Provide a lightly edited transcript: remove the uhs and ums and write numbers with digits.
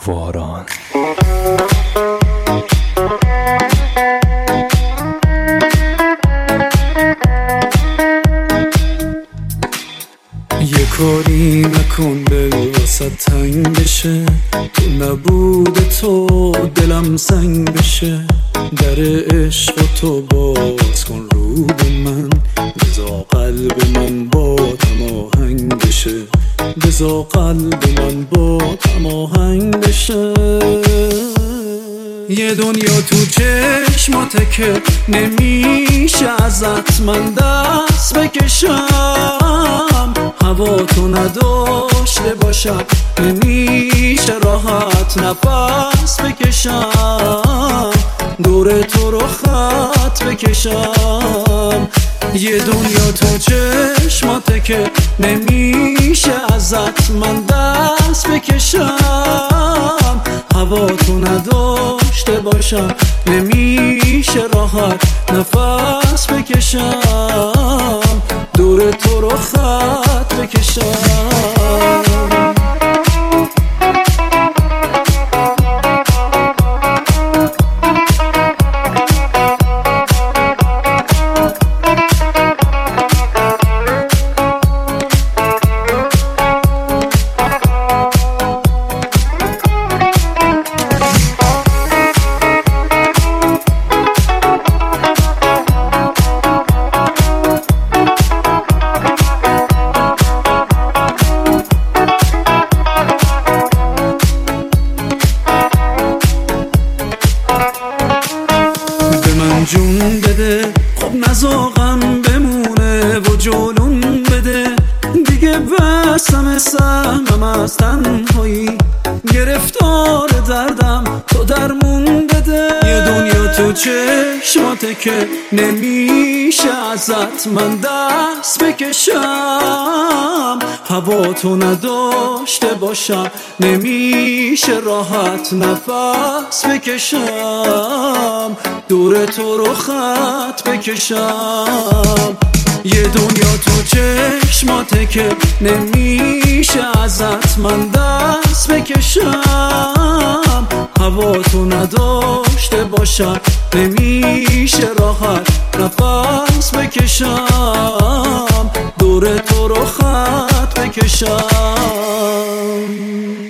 واران. یه کاری نکن دل واسه تنگ بشه، تو نبود تو دلم سنگ بشه. در عشق تو باز کن رو به من، بذار قلب من با تماهنگ بشه، بذار قلب من با تماهنگ بشه. یه دنیا تو چشماته که نمیشه ازت من دست بکشم، هوا تو نداشته باشم نمیشه راحت نفس بکشم، دور تو رو خط بکشم. یه دنیا تو چشماته که نمیشه ازت من دست بکشم، هوا تو نداشته باشم نمیشه راحت نفس بکشم، دور تو رو خط بکشم. جون بده خب نزاقم بمونه و جلون بده، دیگه بسم سهمم از تنهایی، گرفتار دردم تو درمون بده. یه دنیا تو چشماته که نمیشه ازت من دست بکشم، هوا تو نداشته باشم نمیشه راحت نفس بکشم، دور تو رو خط بکشم. یه دنیا تو چشماته که نمیشه ازت من دست بکشم، هوا تو نداشته باشم نمیشه راحت نفس بکشم، دور تو رو خط بکشم.